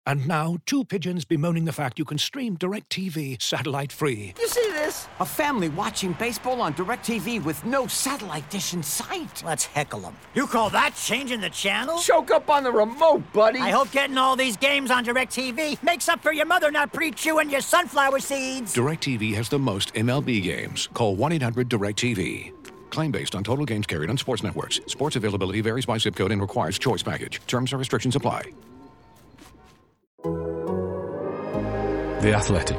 And now, two pigeons bemoaning the fact you can stream DirecTV satellite-free. You see this? A family watching baseball on DirecTV with no satellite dish in sight. Let's heckle them. You call that changing the channel? Choke up on the remote, buddy. I hope getting all these games on DirecTV makes up for your mother not pre-chewing your sunflower seeds. DirecTV has the most MLB games. Call 1-800-DirecTV. Claim based on total games carried on sports networks. Sports availability varies by zip code and requires choice package. Terms and restrictions apply. The Athletic.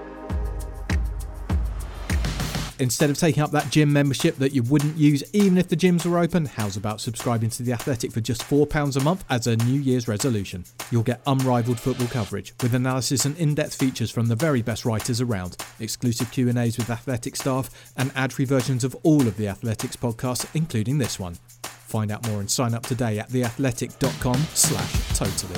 Instead of taking up that gym membership that you wouldn't use even if the gyms were open, how's about subscribing to The Athletic for just £4 a month as a New Year's resolution? You'll get unrivaled football coverage with analysis and in-depth features from the very best writers around, exclusive Q&As with Athletic staff, and ad-free versions of all of The Athletic's podcasts, including this one. Find out more and sign up today at theathletic.com/totally.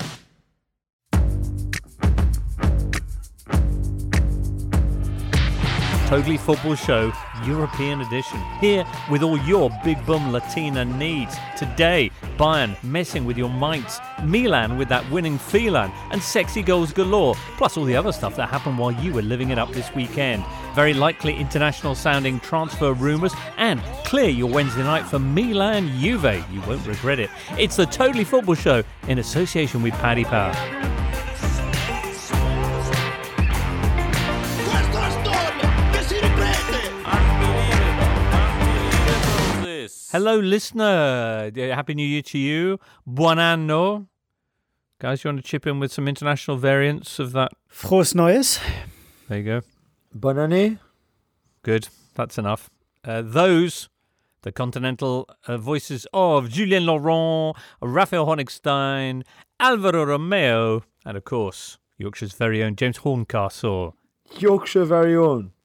Totally Football Show, European edition. Here with all your big bum Latina needs. Today, Bayern messing with your mites, Milan with that winning Phelan, and sexy goals galore, plus all the other stuff that happened while you were living it up this weekend. Very likely international sounding transfer rumours, and clear your Wednesday night for Milan Juve. You won't regret it. It's the Totally Football Show in association with Paddy Power. Hello, listener. Happy New Year to you. Buon anno. Guys, you want to chip in with some international variants of that? Frohes Neues. There you go. Bonne année. Good. That's enough. Those, the continental voices of Julien Laurent, Raphael Honigstein, Alvaro Romeo, and of course, Yorkshire's very own James Horncastle. Yorkshire very own.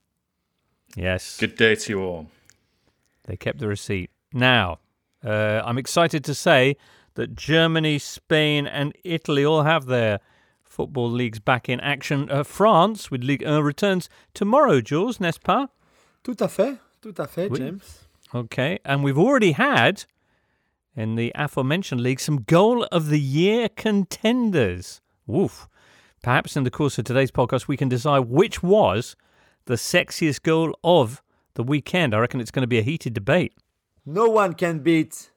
Yes. Good day to you all. They kept the receipt. Now, I'm excited to say that Germany, Spain and Italy all have their football leagues back in action. France, with Ligue 1, returns tomorrow, Jules, n'est-ce pas? Tout à fait, James. Okay, and we've already had, in the aforementioned league, some Goal of the Year contenders. Woof. Perhaps in the course of today's podcast, we can decide which was the sexiest goal of the weekend. I reckon it's going to be a heated debate. No one can beat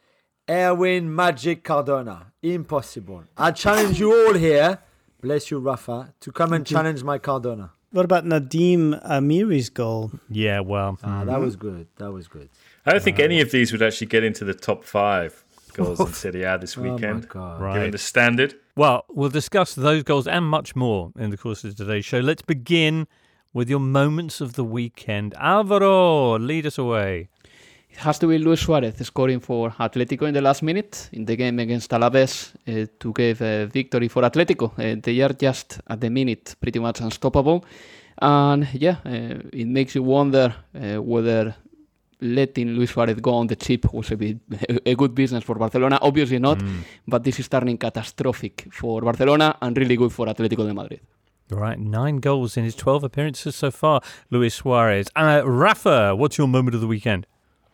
Erwin Magic Cardona. Impossible. I challenge you all here, bless you, Rafa, to come and challenge my Cardona. What about Nadim Amiri's goal? Yeah, well. That was good. I don't think any of these would actually get into the top 5 goals in Serie A this weekend, my God. Right. given the standard. Well, we'll discuss those goals and much more in the course of today's show. Let's begin with your moments of the weekend. Alvaro, lead us away. It has to be Luis Suarez scoring for Atletico in the last minute in the game against Alaves to give a victory for Atletico. They are just at the minute pretty much unstoppable. And it makes you wonder whether letting Luis Suarez go on the cheap was a good business for Barcelona. Obviously not, but this is turning catastrophic for Barcelona and really good for Atletico de Madrid. Right, 9 goals in his 12 appearances so far, Luis Suarez. Rafa, what's your moment of the weekend?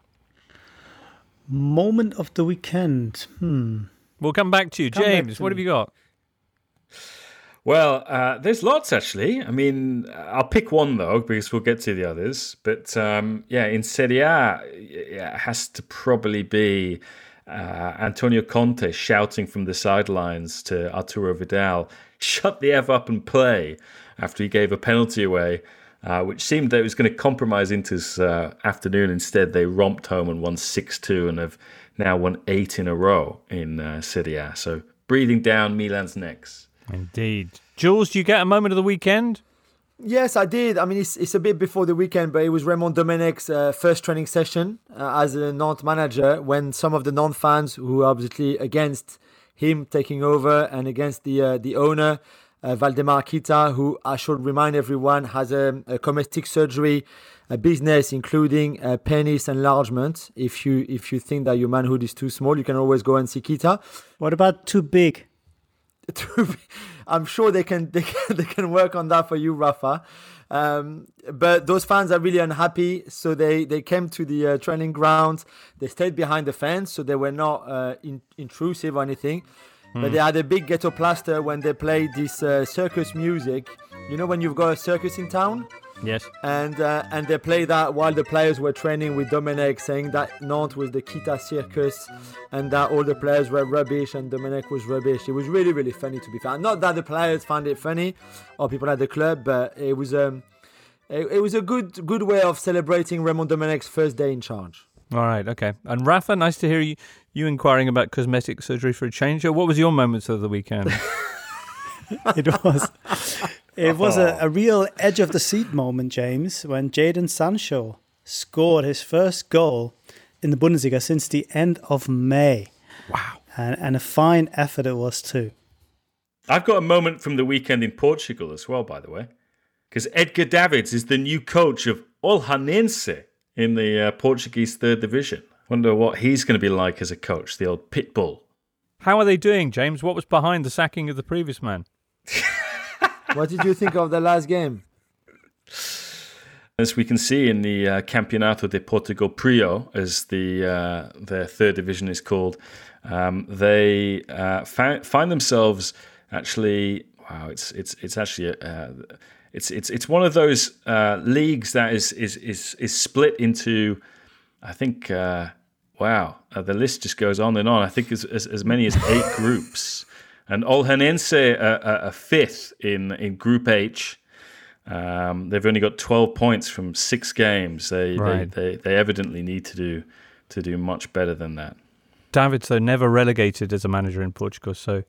Moment of the weekend. We'll come back to you. James, what have you got? Well, there's lots, actually. I mean, I'll pick one, though, because we'll get to the others. But, in Serie A, it has to probably be Antonio Conte shouting from the sidelines to Arturo Vidal, shut the F up and play, after he gave a penalty away, which seemed that it was going to compromise Inter's afternoon. Instead, they romped home and won 6-2 and have now won 8 in a row in Serie A. So breathing down Milan's necks. Indeed. Jules, do you get a moment of the weekend? Yes, I did. I mean, it's a bit before the weekend, but it was Raymond Domenech's first training session as a Nantes manager, when some of the Nantes fans who are obviously against him taking over and against the owner, Valdemar Kita, who I should remind everyone has a cosmetic surgery business, including penis enlargement. If you think that your manhood is too small, you can always go and see Kita. What about too big? I'm sure they can work on that for you, Rafa. But those fans are really unhappy, so they came to the training ground. They stayed behind the fence, so they were not intrusive or anything. But they had a big ghetto plaster when they played this circus music. You know when you've got a circus in town? Yes. And they played that while the players were training with Domenech, saying that Nantes was the Kita Circus and that all the players were rubbish and Domenech was rubbish. It was really, really funny, to be fair. Not that the players found it funny or people at the club, but it was a good way of celebrating Raymond Domenech's first day in charge. All right, okay. And Rafa, nice to hear you inquiring about cosmetic surgery for a change. What was your moments of the weekend? It was a real edge of the seat moment, James, when Jadon Sancho scored his first goal in the Bundesliga since the end of May. Wow. And a fine effort it was too. I've got a moment from the weekend in Portugal as well, by the way, because Edgar Davids is the new coach of Olhanense in the Portuguese third division. Wonder what he's going to be like as a coach, the old pit bull. How are they doing, James? What was behind the sacking of the previous man? What did you think of the last game? As we can see in the Campeonato de Portugal Prio, as their third division is called, they find themselves actually. Wow, it's actually it's one of those leagues that is split into, I think. The list just goes on and on. I think as many as 8 groups. And Olhanense are fifth in Group H. They've only got 12 points from 6 games. They evidently need to do much better than that. Davids, though, never relegated as a manager in Portugal, so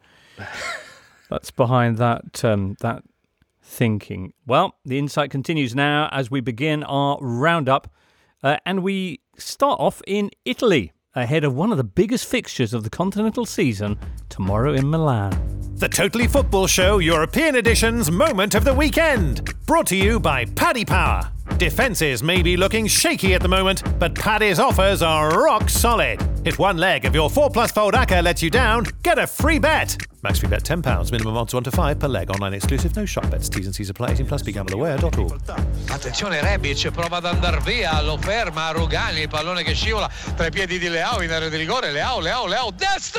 that's behind that thinking. Well, the insight continues now as we begin our roundup, and we start off in Italy, ahead of one of the biggest fixtures of the continental season tomorrow in Milan. The Totally Football Show European Edition's Moment of the Weekend. Brought to you by Paddy Power. Defences may be looking shaky at the moment, but Paddy's offers are rock solid. If one leg of your 4+ fold ACCA lets you down, get a free bet. Max free bet £10, minimum odds 1 to 5 per leg, online exclusive, no shop bets, T's and C's apply, 18 plus, begambleaware.org. Attenzione, Rebic prova ad andar via, lo ferma Rugani, il pallone che scivola tra i piedi di Leao in area di rigore, Leao, destro!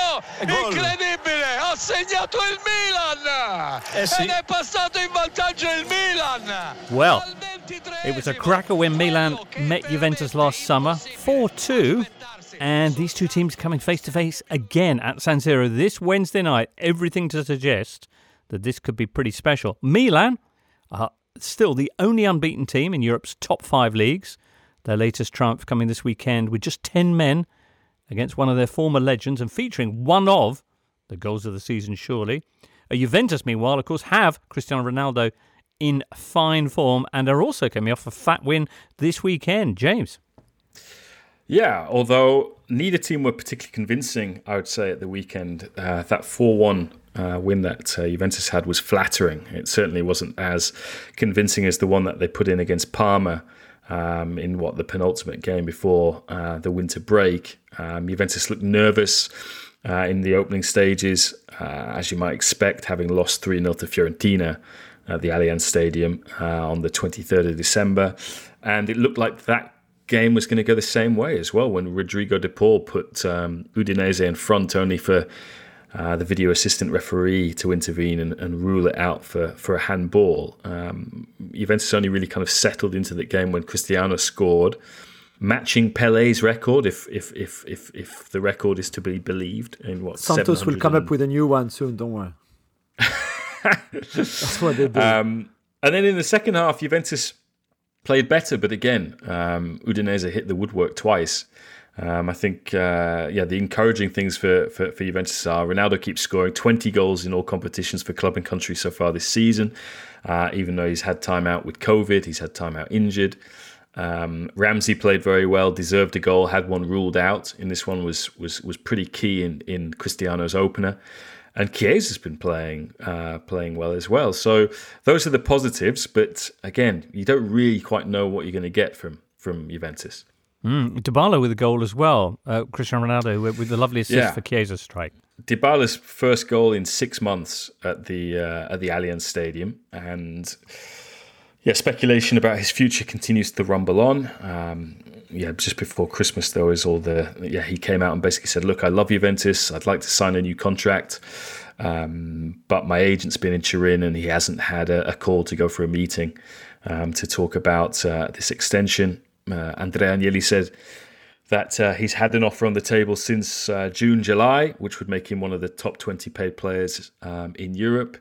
Incredibile, ha segnato il Milan! Ed è passato in vantaggio il Milan! Well, it was a cracker when Milan met Juventus last summer, 4-2. And these two teams coming face-to-face again at San Siro this Wednesday night. Everything to suggest that this could be pretty special. Milan are still the only unbeaten team in Europe's top 5 leagues. Their latest triumph coming this weekend with just 10 men against one of their former legends and featuring one of the goals of the season, surely. Juventus, meanwhile, of course, have Cristiano Ronaldo in fine form and are also coming off a fat win this weekend. James? Yeah, although neither team were particularly convincing, I would say, at the weekend. That 4-1 win that Juventus had was flattering. It certainly wasn't as convincing as the one that they put in against Parma in the penultimate game before the winter break. Juventus looked nervous in the opening stages, as you might expect, having lost 3-0 to Fiorentina at the Allianz Stadium on the 23rd of December. And it looked like that game was going to go the same way as well when Rodrigo De Paul put Udinese in front, only for the video assistant referee to intervene and rule it out for a handball. Juventus only really kind of settled into the game when Cristiano scored, matching Pele's record if the record is to be believed. In what Santos will come up with a new one soon. Don't worry. That's what they do. And then in the second half, Juventus played better, but again, Udinese hit the woodwork twice. I think, the encouraging things for Juventus are Ronaldo keeps scoring 20 goals in all competitions for club and country so far this season, even though he's had time out with COVID, he's had time out injured. Ramsey played very well, deserved a goal, had one ruled out. In this one was pretty key in Cristiano's opener. And Chiesa's been playing well as well. So those are the positives. But again, you don't really quite know what you're going to get from Juventus. Dybala with a goal as well. Cristiano Ronaldo with the lovely assist for Chiesa's strike. Dybala's first goal in 6 months at the Allianz Stadium. And speculation about his future continues to rumble on. just before Christmas, there was he came out and basically said, look, I love Juventus. I'd like to sign a new contract. But my agent's been in Turin and he hasn't had a call to go for a meeting to talk about this extension. Andrea Agnelli said that he's had an offer on the table since June, July, which would make him one of the top 20 paid players in Europe.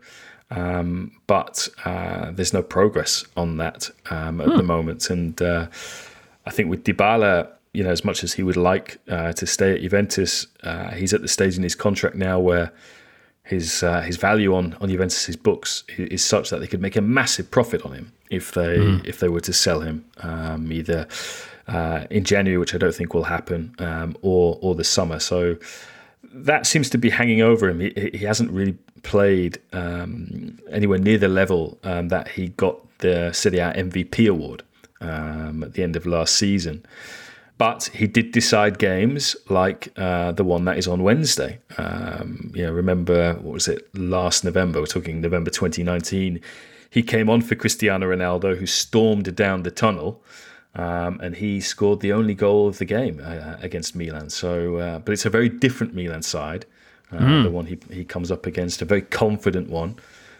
But there's no progress on that at the moment. And I think with Dybala, as much as he would like to stay at Juventus, he's at the stage in his contract now where his value on Juventus's books is such that they could make a massive profit on him if they were to sell him either in January, which I don't think will happen, or the summer. So that seems to be hanging over him. He hasn't really played anywhere near the level that he got the Serie A MVP award at the end of last season. But he did decide games like the one that is on Wednesday. Remember, what was it, last November? We're talking November 2019. He came on for Cristiano Ronaldo, who stormed down the tunnel, and he scored the only goal of the game against Milan. So, but it's a very different Milan side, the one he comes up against, a very confident one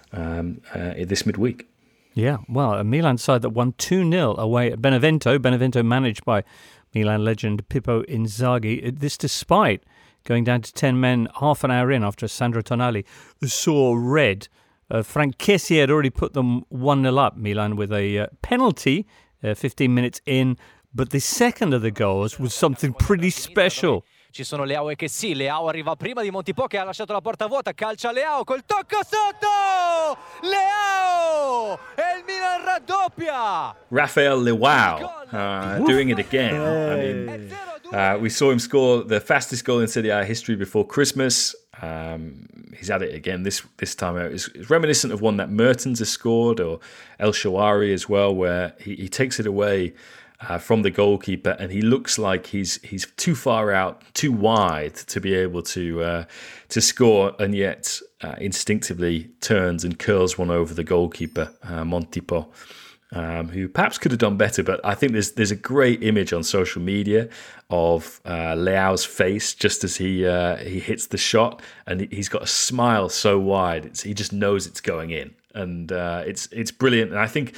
this midweek. Yeah, well, a Milan side that won 2-0 away at Benevento. Benevento managed by Milan legend Pippo Inzaghi. This despite going down to 10 men half an hour in after Sandro Tonali saw red. Frank Kessie had already put them 1-0 up, Milan, with a penalty 15 minutes in. But the second of the goals was something pretty special. Ci sono Leao e Kessie. Leao arriva prima di Montipò che ha lasciato la porta vuota. Calcia Leao col tocco sotto! Leao! E il Milan raddoppia! Rafael Leao doing it again. I mean, we saw him score the fastest goal in Serie A history before Christmas. He's at it again this time out. It's reminiscent of one that Mertens has scored, or El Shaarawy as well, where he takes it away from the goalkeeper, and he looks like he's too far out, too wide to be able to score, and yet instinctively turns and curls one over the goalkeeper, Montipò, who perhaps could have done better. But I think there's a great image on social media of Leao's face just as he hits the shot, and he's got a smile so wide, he just knows it's going in. And it's brilliant. And I think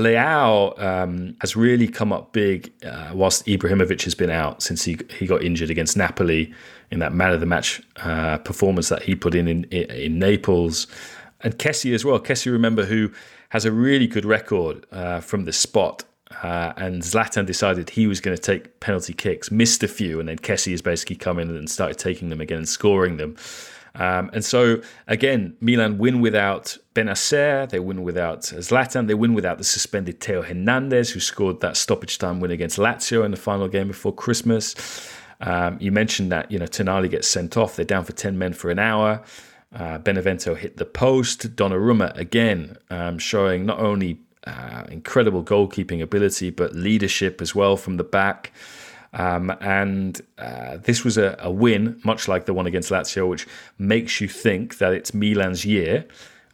Leao has really come up big whilst Ibrahimovic has been out since he got injured against Napoli in that man of the match performance that he put in Naples. And Kessie as well. Kessie, remember, who has a really good record from the spot. And Zlatan decided he was going to take penalty kicks, missed a few, and then Kessie has basically come in and started taking them again and scoring them. And so, again, Milan win without Benacer, they win without Zlatan, they win without the suspended Theo Hernandez, who scored that stoppage time win against Lazio in the final game before Christmas. You mentioned that, Tonali gets sent off, they're down for 10 men for an hour. Benevento hit the post. Donnarumma, again, showing not only incredible goalkeeping ability, but leadership as well from the back. And this was a win, much like the one against Lazio, which makes you think that it's Milan's year.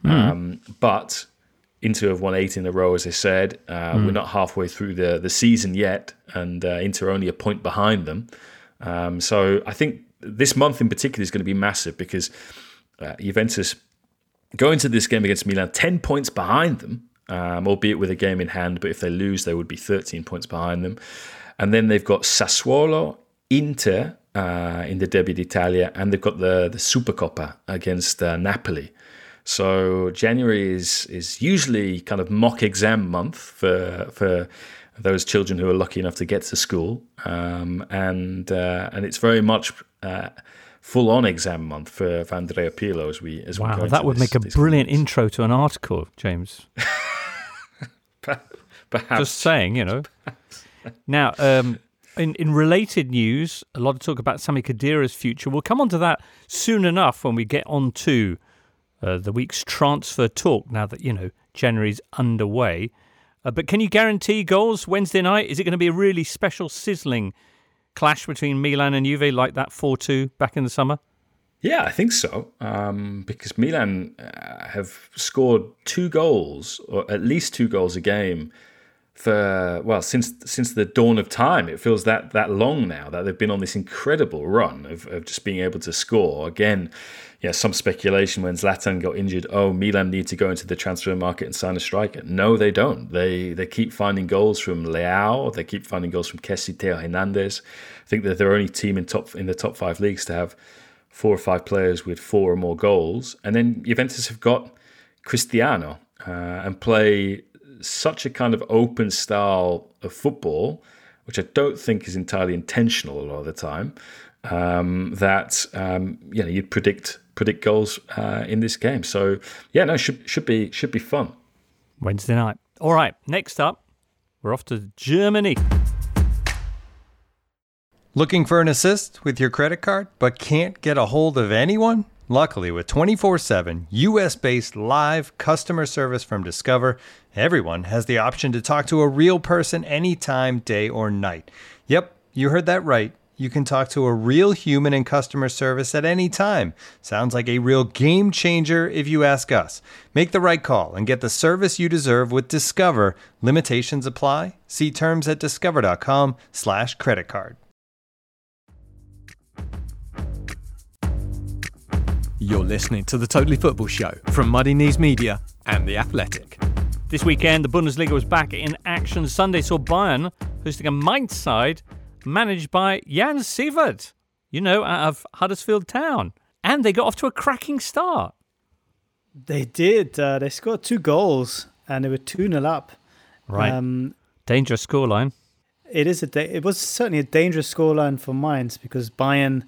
But Inter have won 8 in a row, as I said. We're not halfway through the season yet, and Inter are only a point behind them. So I think this month in particular is going to be massive because Juventus go into this game against Milan 10 points behind them, albeit with a game in hand. But if they lose, they would be 13 points behind them. And then they've got Sassuolo, Inter in the Derby d'Italia, and they've got the Supercoppa against Napoli. So January is usually kind of mock exam month for those children who are lucky enough to get to school, and it's very much full on exam month for Andrea Pirlo as we wow, go that would make a brilliant intro to an article, James. Perhaps. Just saying, Now, in related news, a lot of talk about Sami Khedira's future. We'll come on to that soon enough when we get on to the week's transfer talk, now that, January's underway. But can you guarantee goals Wednesday night? Is it going to be a really special, sizzling clash between Milan and Juve like that 4-2 back in the summer? Yeah, I think so, because Milan have scored 2 goals, or at least 2 goals a game, since the dawn of time. It feels that long now that they've been on this incredible run of just being able to score. Again, some speculation when Zlatan got injured, Milan need to go into the transfer market and sign a striker. No, they don't. They keep finding goals from Leao. They keep finding goals from Kessie, Theo Hernandez. I think that they're only team in the top 5 leagues to have 4 or 5 players with 4 or more goals. And then Juventus have got Cristiano and play such a kind of open style of football, which I don't think is entirely intentional a lot of the time, that you'd predict goals in this game. So should be fun. Wednesday night. All right, next up, we're off to Germany. Looking for an assist with your credit card but can't get a hold of anyone? Luckily, with 24/7 US-based live customer service from Discover, everyone has the option to talk to a real person anytime, day or night. Yep, you heard that right. You can talk to a real human in customer service at any time. Sounds like a real game changer if you ask us. Make the right call and get the service you deserve with Discover. Limitations apply. See terms at discover.com/creditcard. You're listening to the Totally Football Show from Muddy Knees Media and The Athletic. This weekend, the Bundesliga was back in action. Sunday saw Bayern hosting a Mainz side managed by Jan Siewert, out of Huddersfield Town. And they got off to a cracking start. They did. They scored 2 goals and they were 2-0 up. Right. Dangerous scoreline. It was certainly a dangerous scoreline for Mainz because Bayern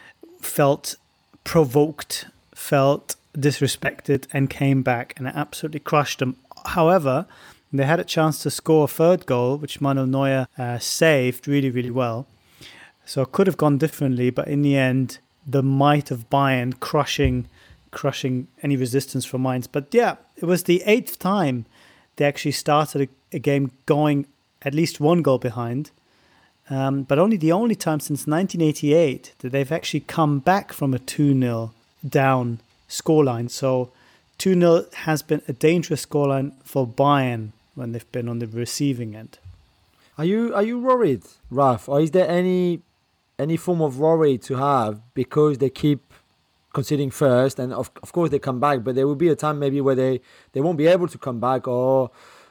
felt provoked, felt disrespected, and came back and absolutely crushed them. However, they had a chance to score a 3rd goal, which Manuel Neuer saved really, really well. So it could have gone differently, but in the end, the might of Bayern crushing any resistance from Mainz. But yeah, it was the 8th time they actually started a game going at least 1 goal behind. But only time since 1988 that they've actually come back from a 2-0 down scoreline. So 2-0 has been a dangerous scoreline for Bayern when they've been on the receiving end. Are you worried, Raf? Or is there any form of worry to have because they keep conceding first and of course they come back, but there will be a time maybe where they won't be able to come back, or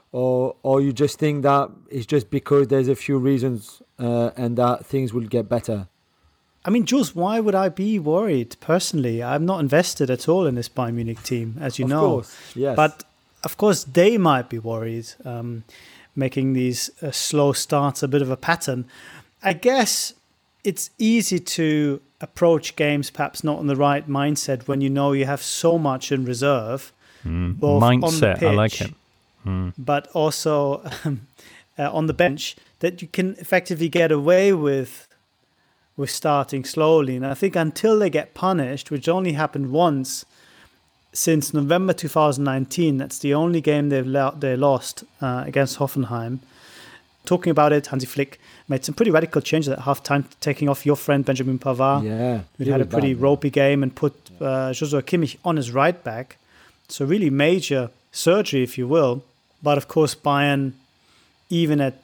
you just think that it's just because there's a few reasons and that things will get better? I mean, Jules, why would I be worried personally? I'm not invested at all in this Bayern Munich team, as you know. Of course, yes. But of course they might be worried, making these slow starts a bit of a pattern. I guess it's easy to approach games perhaps not in the right mindset when you know you have so much in reserve. Both mindset, on the pitch, I like it. But also on the bench, that you can effectively get away with starting slowly. And I think until they get punished, which only happened once since November 2019, that's the only game they lost against Hoffenheim. Talking about it, Hansi Flick made some pretty radical changes at halftime, taking off your friend Benjamin Pavard. Yeah, who had a pretty ropey game, and put Joshua Kimmich on his right back. So really major surgery, if you will. But of course, Bayern, even at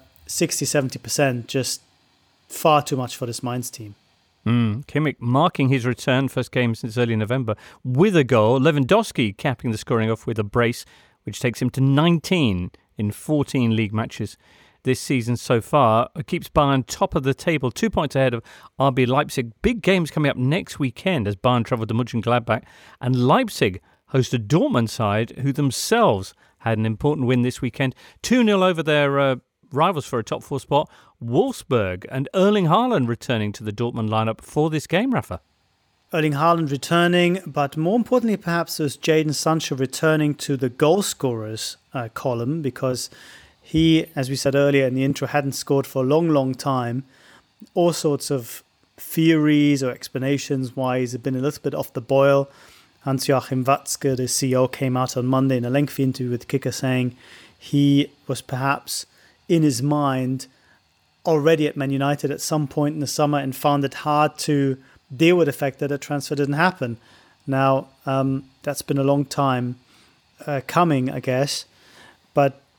60-70%, just far too much for this Mainz team. Kimmich marking his return, first game since early November, with a goal. Lewandowski capping the scoring off with a brace, which takes him to 19 in 14 league matches this season so far. It keeps Bayern top of the table, 2 points ahead of RB Leipzig. Big games coming up next weekend as Bayern travel to Mönchengladbach, and Leipzig host a Dortmund side who themselves had an important win this weekend. 2-0 over their rivals for a top 4 spot, Wolfsburg, and Erling Haaland returning to the Dortmund lineup for this game, Rafa. Erling Haaland returning, but more importantly perhaps was Jadon Sancho returning to the goal scorers column, because he, as we said earlier in the intro, hadn't scored for a long time. All sorts of theories or explanations why he's been a little bit off the boil. Hans-Joachim Watzke, the CEO, came out on Monday in a lengthy interview with Kicker saying he was perhaps in his mind already at Man United at some point in the summer and found it hard to deal with the fact that a transfer didn't happen. Now, that's been a long time coming, I guess. But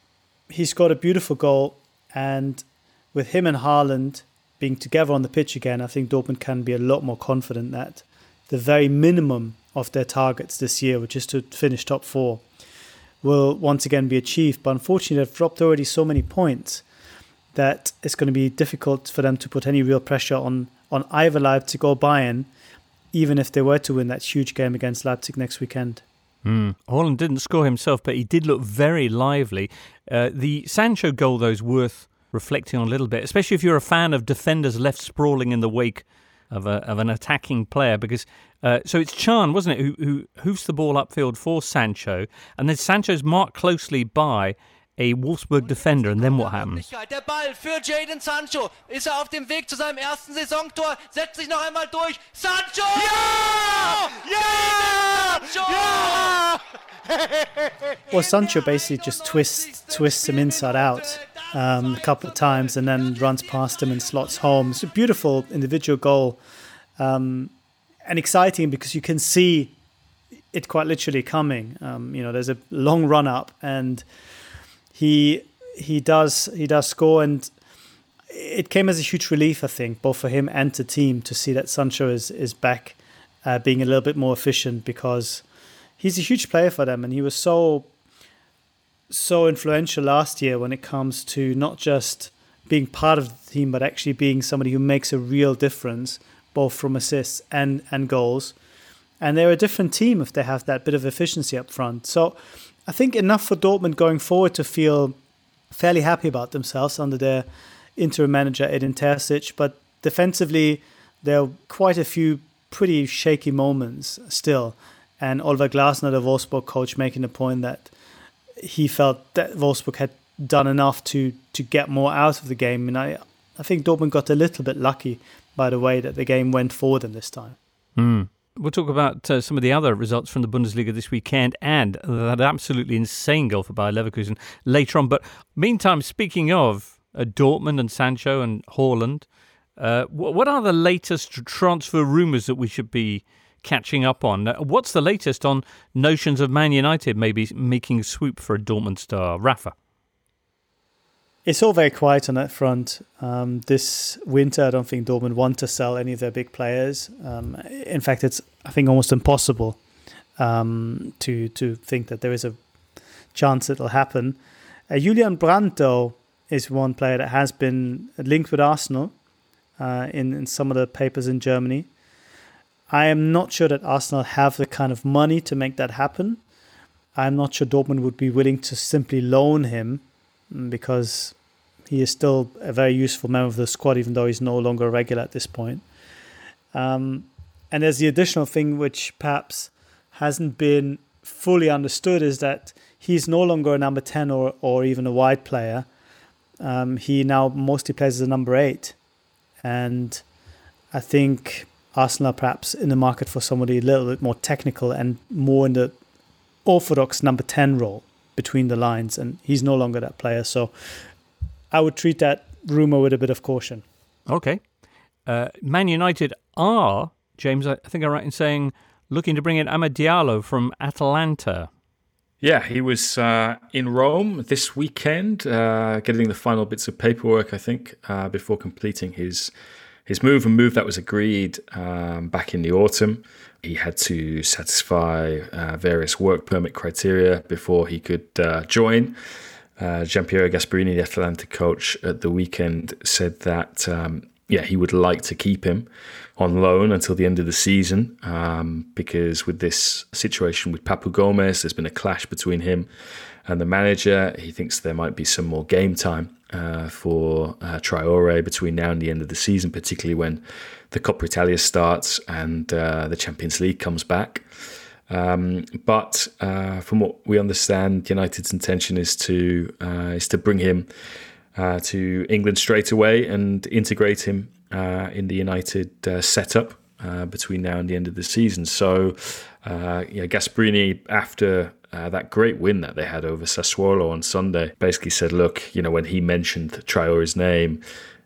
he scored a beautiful goal, and with him and Haaland being together on the pitch again, I think Dortmund can be a lot more confident that the very minimum of their targets this year, which is to finish top 4, will once again be achieved. But unfortunately, they've dropped already so many points that it's going to be difficult for them to put any real pressure on either Leipzig or Bayern, even if they were to win that huge game against Leipzig next weekend. Haaland didn't score himself, but he did look very lively. The Sancho goal, though, is worth reflecting on a little bit, especially if you're a fan of defenders left sprawling in the wake of an attacking player, because so it's Can, wasn't it, who hoofs the ball upfield for Sancho, and then Sancho's marked closely by a Wolfsburg defender, and then what happens? Der Ball für Jadon Sancho. Ist auf dem Weg zu seinem ersten Saisontor. Setzt sich noch einmal durch. Sancho! Ja! Ja! Sancho! Well, Sancho basically just twists him inside out a couple of times and then runs past him and slots home. It's a beautiful individual goal, and exciting because you can see it quite literally coming. There's a long run up, and he does score, and it came as a huge relief, I think, both for him and the team, to see that Sancho is back, being a little bit more efficient, because he's a huge player for them, and he was so influential last year when it comes to not just being part of the team, but actually being somebody who makes a real difference, both from assists and goals. And they're a different team if they have that bit of efficiency up front. So I think enough for Dortmund going forward to feel fairly happy about themselves under their interim manager, Edin Terzic. But defensively, there are quite a few pretty shaky moments still. And Oliver Glasner, the Wolfsburg coach, making the point that he felt that Wolfsburg had done enough to get more out of the game. And I think Dortmund got a little bit lucky by the way that the game went for them this time. We'll talk about some of the other results from the Bundesliga this weekend and that absolutely insane goal for Bayer Leverkusen later on. But meantime, speaking of Dortmund and Sancho and Haaland, what are the latest transfer rumours that we should be catching up on? What's the latest on notions of Man United maybe making a swoop for a Dortmund star? Rafa? It's all very quiet on that front. This winter, I don't think Dortmund want to sell any of their big players. In fact, it's, I think, almost impossible to think that there is a chance it'll happen. Julian Brandt, though, is one player that has been linked with Arsenal in some of the papers in Germany. I am not sure that Arsenal have the kind of money to make that happen. I'm not sure Dortmund would be willing to simply loan him, because he is still a very useful member of the squad, even though he's no longer a regular at this point. And there's the additional thing which perhaps hasn't been fully understood, is that he's no longer a number 10 or even a wide player. He now mostly plays as a number 8. And I think Arsenal are perhaps in the market for somebody a little bit more technical and more in the orthodox number 10 role between the lines, and he's no longer that player. So I would treat that rumour with a bit of caution. Okay. Man United are, James, I think I'm right in saying, looking to bring in Amad Diallo from Atalanta. Yeah, he was in Rome this weekend, getting the final bits of paperwork, I think, before completing his move that was agreed back in the autumn. He had to satisfy various work permit criteria before he could join. Gianpiero Gasperini, the Atalanta coach, at the weekend said that he would like to keep him on loan until the end of the season, because with this situation with Papu Gomez, there's been a clash between him and the manager. He thinks there might be some more game time for Traore between now and the end of the season, particularly when the Coppa Italia starts and the Champions League comes back. But from what we understand, United's intention is to bring him to England straight away and integrate him in the United setup between now and the end of the season. So, Gasperini, after that great win that they had over Sassuolo on Sunday, basically said, look, when he mentioned Traore's name,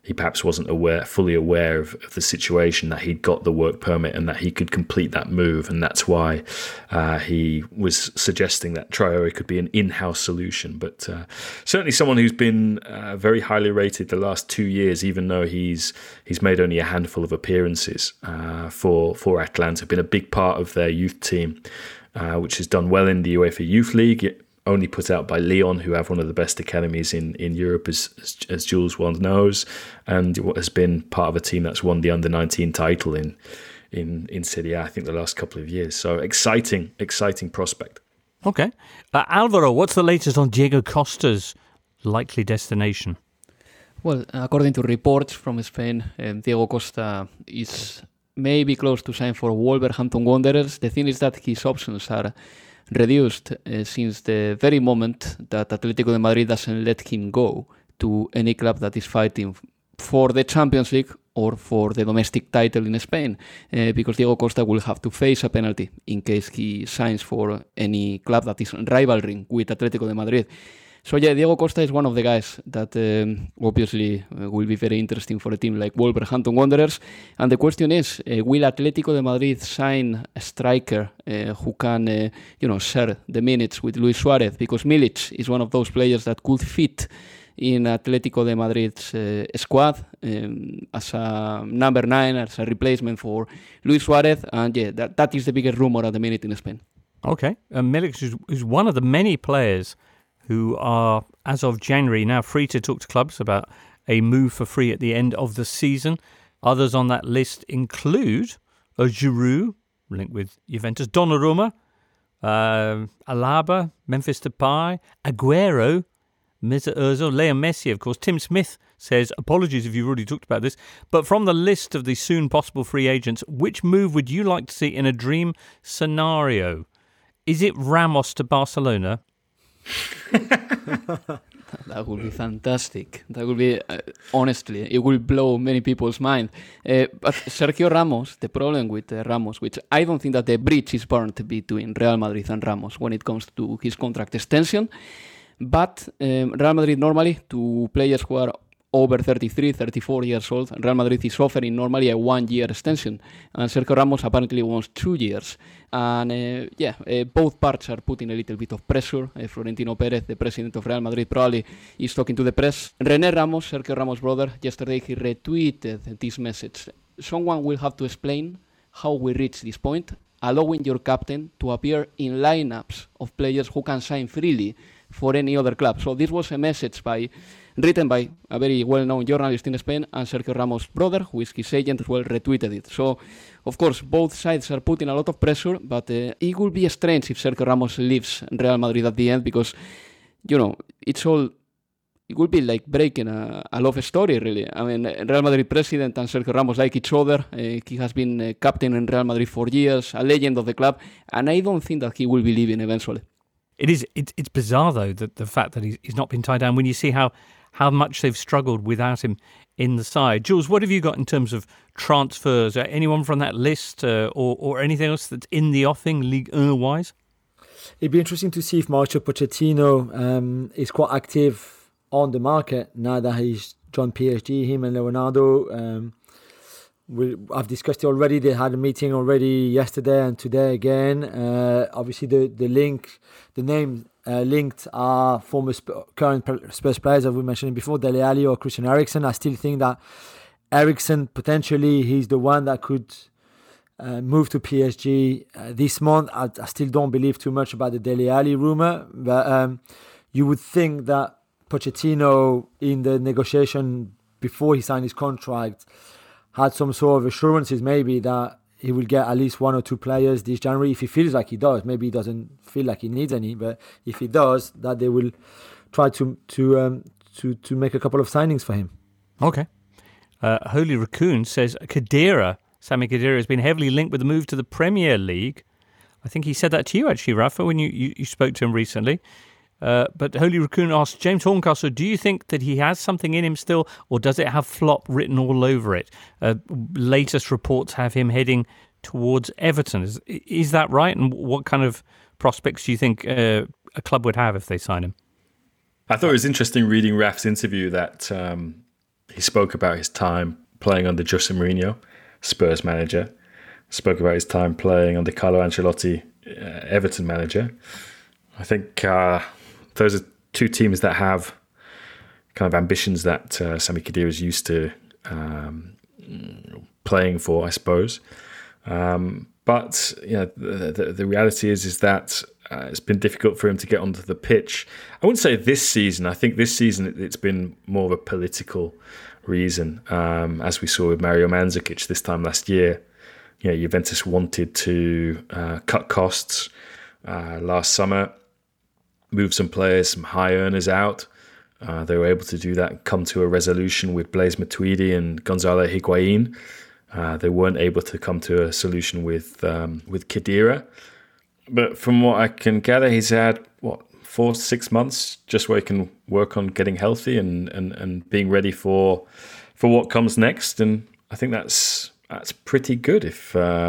he perhaps wasn't fully aware of the situation, that he'd got the work permit and that he could complete that move. And that's why he was suggesting that Traoré could be an in-house solution. But certainly someone who's been very highly rated the last 2 years, even though he's made only a handful of appearances for Atalanta, been a big part of their youth team, which has done well in the UEFA Youth League, only put out by Lyon, who have one of the best academies in Europe, as Jules well knows, and has been part of a team that's won the under-19 title in Serie A, I think, the last couple of years. So exciting prospect. Okay. Alvaro, what's the latest on Diego Costa's likely destination? Well, according to reports from Spain, Diego Costa is maybe close to sign for Wolverhampton Wanderers. The thing is that his options are reduced since the very moment that Atlético de Madrid doesn't let him go to any club that is fighting for the Champions League or for the domestic title in Spain, because Diego Costa will have to face a penalty in case he signs for any club that is rivaling with Atlético de Madrid. So yeah, Diego Costa is one of the guys that obviously will be very interesting for a team like Wolverhampton Wanderers. And the question is, will Atlético de Madrid sign a striker who can, share the minutes with Luis Suarez? Because Milic is one of those players that could fit in Atlético de Madrid's squad as a number 9, as a replacement for Luis Suarez. And yeah, that is the biggest rumor at the minute in Spain. Okay, Milic is one of the many players who are, as of January, now free to talk to clubs about a move for free at the end of the season. Others on that list include Giroud, linked with Juventus, Donnarumma, Alaba, Memphis Depay, Aguero, Mesut Ozil, Leo Messi, of course. Tim Smith says, apologies if you've already talked about this, but from the list of the soon possible free agents, which move would you like to see in a dream scenario? Is it Ramos to Barcelona? That would be fantastic. That would be, honestly, it will blow many people's mind. But Sergio Ramos, the problem with Ramos, which I don't think that the bridge is burned between Real Madrid and Ramos when it comes to his contract extension. But Real Madrid normally, to players who are over 33, 34 years old, Real Madrid is offering normally a 1-year extension. And Sergio Ramos apparently wants 2 years. And both parts are putting a little bit of pressure. Florentino Pérez, the president of Real Madrid, probably is talking to the press. René Ramos, Sergio Ramos' brother, yesterday he retweeted this message. Someone will have to explain how we reach this point, allowing your captain to appear in lineups of players who can sign freely for any other club. So this was a message written by a very well-known journalist in Spain, and Sergio Ramos' brother, who is his agent, as well retweeted it. So, of course, both sides are putting a lot of pressure, but it would be strange if Sergio Ramos leaves Real Madrid at the end, because, it would be like breaking a love story, really. I mean, Real Madrid president and Sergio Ramos like each other. He has been captain in Real Madrid for years, a legend of the club, and I don't think that he will be leaving eventually. It's bizarre, though, that the fact that he's not been tied down when you see how much they've struggled without him in the side. Jules, what have you got in terms of transfers? Anyone from that list or anything else that's in the offing, Ligue 1-wise? It'd be interesting to see if Mauricio Pochettino is quite active on the market now that he's joined PSG, him and Leonardo. I've discussed it already. They had a meeting already yesterday and today again. Obviously, the names linked are former current Spurs players, as we mentioned before, Dele Alli or Christian Eriksen. I still think that Eriksen, potentially, he's the one that could move to PSG this month. I still don't believe too much about the Dele Alli rumour, but you would think that Pochettino, in the negotiation before he signed his contract, had some sort of assurances maybe that he will get at least 1 or 2 players this January, if he feels like he does. Maybe he doesn't feel like he needs any, but if he does, that they will try to make a couple of signings for him. Okay. Holy Raccoon says Sami Khedira has been heavily linked with the move to the Premier League. I think he said that to you actually, Rafa, when you spoke to him recently. But Holy Raccoon asks, James Horncastle, do you think that he has something in him still, or does it have flop written all over it? Latest reports have him heading towards Everton. Is that right? And what kind of prospects do you think a club would have if they sign him? I thought it was interesting reading Raf's interview that He spoke about his time playing under Jose Mourinho, Spurs manager. Spoke about his time playing under Carlo Ancelotti, Everton manager. I think those are two teams that have kind of ambitions that Sami Khedira is used to playing for, I suppose. But the reality is that it's been difficult for him to get onto the pitch. I wouldn't say this season. I think this season it's been more of a political reason, as we saw with Mario Mandzukic this time last year. Juventus wanted to cut costs last summer, move some players, some high earners out. They were able to do that and come to a resolution with Blaise Matuidi and Gonzalo Higuain. They weren't able to come to a solution with Khedira. But from what I can gather, he's had, 4 to 6 months just where he can work on getting healthy and being ready for what comes next. And I think that's pretty good if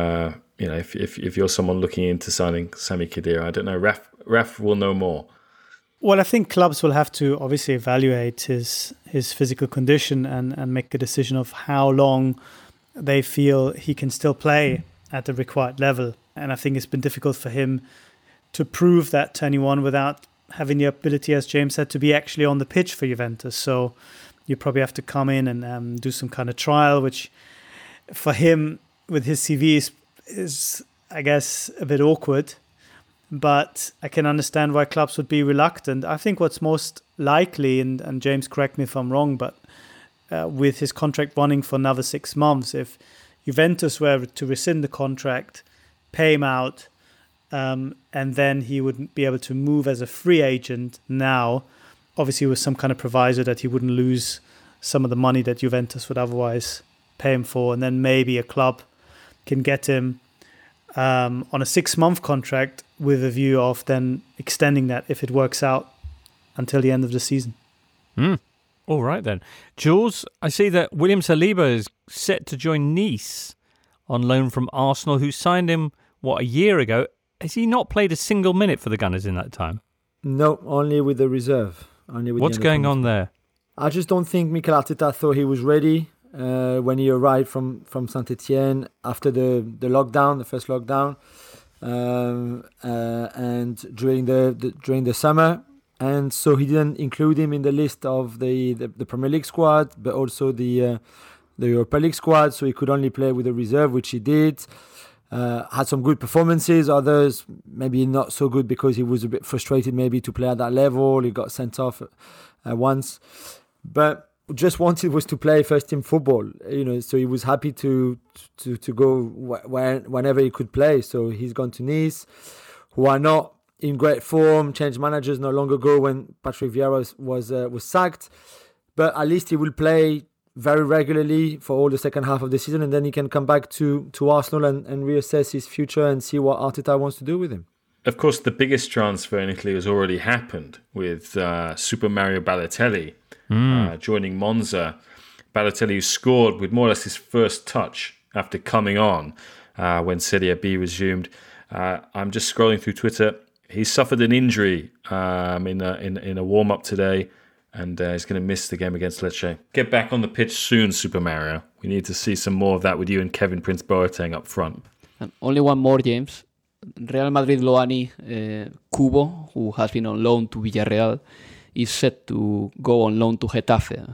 you're someone looking into signing Sami Khedira. I don't know. Raf will know more. Well, I think clubs will have to obviously evaluate his physical condition and make a decision of how long they feel he can still play at the required level. And I think it's been difficult for him to prove that to anyone without having the ability, as James said, to be actually on the pitch for Juventus. So you probably have to come in and do some kind of trial, which for him, with his CV, is I guess, a bit awkward. But I can understand why clubs would be reluctant. I think what's most likely, and James, correct me if I'm wrong, but with his contract running for another 6 months, if Juventus were to rescind the contract, pay him out, and then he would be able to move as a free agent now, obviously with some kind of proviso that he wouldn't lose some of the money that Juventus would otherwise pay him for, and then maybe a club can get him on a 6-month contract with a view of then extending that if it works out until the end of the season. All right then. Jules, I see that William Saliba is set to join Nice on loan from Arsenal, who signed him, a year ago. Has he not played a single minute for the Gunners in that time? No, only with the reserve. What's going on there? I just don't think Mikel Arteta thought he was ready when he arrived from Saint-Etienne after the lockdown, the first lockdown, and during the summer. And so he didn't include him in the list of the Premier League squad, but also the Europa League squad. So he could only play with the reserve, which he did. Had some good performances, others maybe not so good because he was a bit frustrated maybe to play at that level. He got sent off once, but just wanted was to play first team football, so he was happy to go whenever he could play. So he's gone to Nice, who are not in great form, changed managers not long ago when Patrick Vieira was sacked, but at least he will play very regularly for all the second half of the season, and then he can come back to Arsenal and reassess his future and see what Arteta wants to do with him. Of course, the biggest transfer in Italy has already happened with Super Mario Balotelli joining Monza. Balotelli, who scored with more or less his first touch after coming on when Serie B resumed. I'm just scrolling through Twitter. He suffered an injury in a warm-up today, and he's going to miss the game against Lecce. Get back on the pitch soon, Super Mario. We need to see some more of that with you and Kevin Prince Boateng up front. And only one more, James. Real Madrid Loani Kubo, who has been on loan to Villarreal, is set to go on loan to Getafe.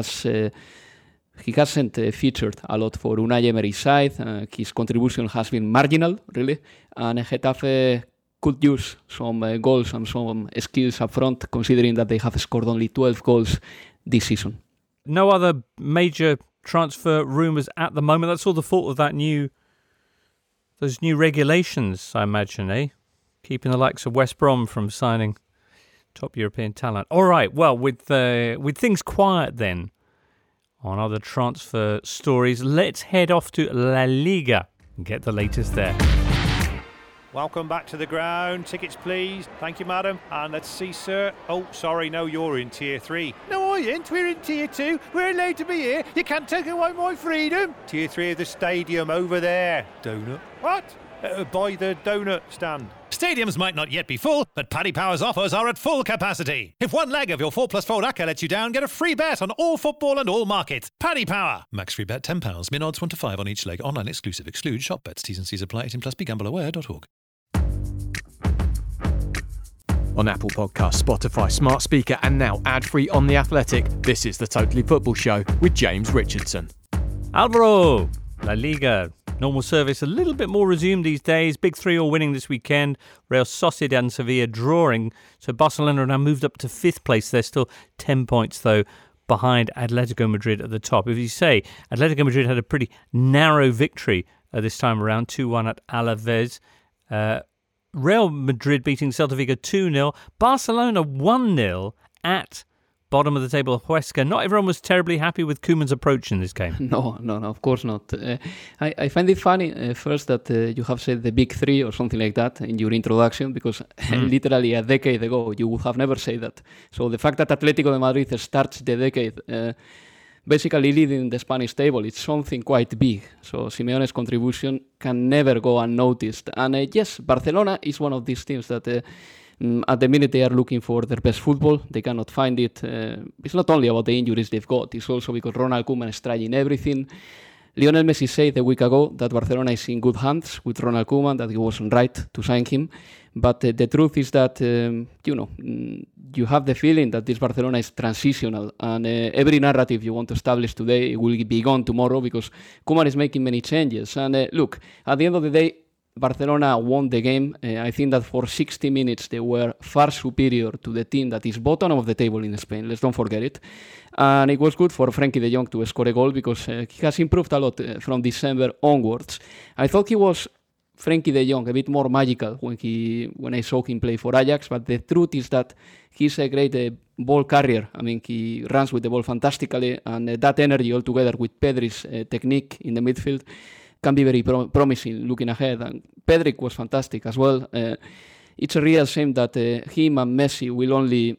He hasn't featured a lot for Unai Emery's side. His contribution has been marginal, really, and Getafe could use some goals and some skills up front, considering that they have scored only 12 goals this season. No other major transfer rumours at the moment. That's all the fault of those new regulations, I imagine, keeping the likes of West Brom from signing top European talent. All right, well, with things quiet then on other transfer stories, let's head off to La Liga and get the latest there. Welcome back to the ground. Tickets, please. Thank you, madam. And let's see, sir. Oh, sorry, no, you're in Tier 3. No, I ain't. We're in Tier 2. We're allowed to be here. You can't take away my freedom. Tier 3 of the stadium over there. Donut. What? By the donut stand. stadiums might not yet be full, but Paddy Power's offers are at full capacity. If one leg of your 4+4 Raka lets you down, get a free bet on all football and all markets. Paddy Power. Max free bet £10. Min odds 1 to 5 on each leg. Online exclusive. Exclude shop bets. T's and C's apply. 18+ BeGambleAware.org. On Apple Podcasts, Spotify, Smart Speaker, and now ad-free on The Athletic, this is the Totally Football Show with James Richardson. Alvaro, La Liga, normal service, a little bit more resumed these days. Big 3-all winning this weekend. Real Sociedad and Sevilla drawing. So Barcelona are now moved up to 5th place. They're still 10 points, though, behind Atletico Madrid at the top. If you say, Atletico Madrid had a pretty narrow victory this time around, 2-1 at Alaves. Real Madrid beating Celta Vigo 2-0. Barcelona 1-0 at bottom of the table of Huesca. Not everyone was terribly happy with Koeman's approach in this game. No, of course not. I find it funny, first, that you have said the big three or something like that in your introduction, because literally a decade ago you would have never said that. So the fact that Atletico de Madrid starts the decade basically leading the Spanish table, it's something quite big. So Simeone's contribution can never go unnoticed. And yes, Barcelona is one of these teams that at the minute they are looking for their best football. They cannot find it. It's not only about the injuries they've got, it's also because Ronald Koeman is trying everything. Lionel Messi said a week ago that Barcelona is in good hands with Ronald Koeman, that he wasn't right to sign him. But the truth is that, you have the feeling that this Barcelona is transitional, and every narrative you want to establish today will be gone tomorrow because Koeman is making many changes. And look, at the end of the day, Barcelona won the game. I think that for 60 minutes they were far superior to the team that is bottom of the table in Spain. Let's don't forget it. And it was good for Frenkie de Jong to score a goal because he has improved a lot from December onwards. I thought he was, Frenkie de Jong, a bit more magical when I saw him play for Ajax, but the truth is that he's a great ball carrier. I mean, he runs with the ball fantastically, and that energy all together with Pedri's technique in the midfield can be very promising looking ahead. And Pedri was fantastic as well. It's a real shame that him and Messi will only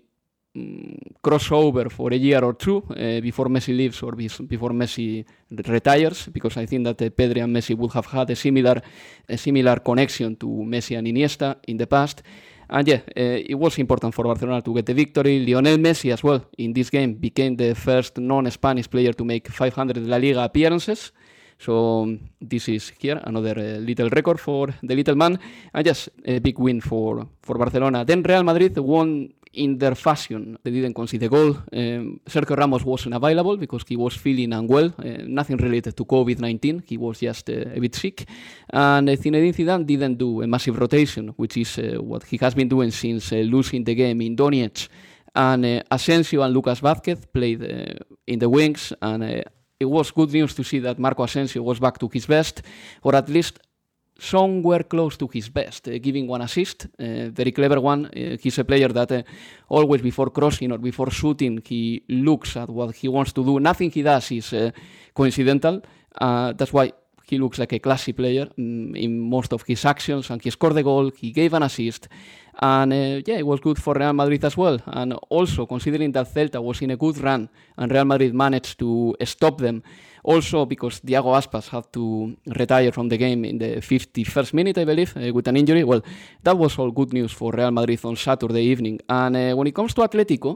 cross over for a year or two before Messi leaves or before Messi retires, because I think that Pedri and Messi would have had a similar connection to Messi and Iniesta in the past. And yeah, it was important for Barcelona to get the victory. Lionel Messi as well in this game became the first non-Spanish player to make 500 La Liga appearances. So this is here another little record for the little man, and just a big win for Barcelona. Then Real Madrid won in their fashion. They didn't concede a goal. Sergio Ramos wasn't available because he was feeling unwell, nothing related to COVID-19. He was just a bit sick. And Zinedine Zidane didn't do a massive rotation, which is what he has been doing since losing the game in Donetsk. And Asensio and Lucas Vázquez played in the wings, and it was good news to see that Marco Asensio was back to his best, or at least somewhere close to his best, giving one assist, very clever one. He's a player that always before crossing or before shooting, he looks at what he wants to do. Nothing he does is coincidental. That's why he looks like a classy player in most of his actions, and he scored the goal, he gave an assist, and it was good for Real Madrid as well. And also, considering that Celta was in a good run and Real Madrid managed to stop them, also because Thiago Aspas had to retire from the game in the 51st minute, I believe, with an injury. Well, that was all good news for Real Madrid on Saturday evening. And when it comes to Atletico,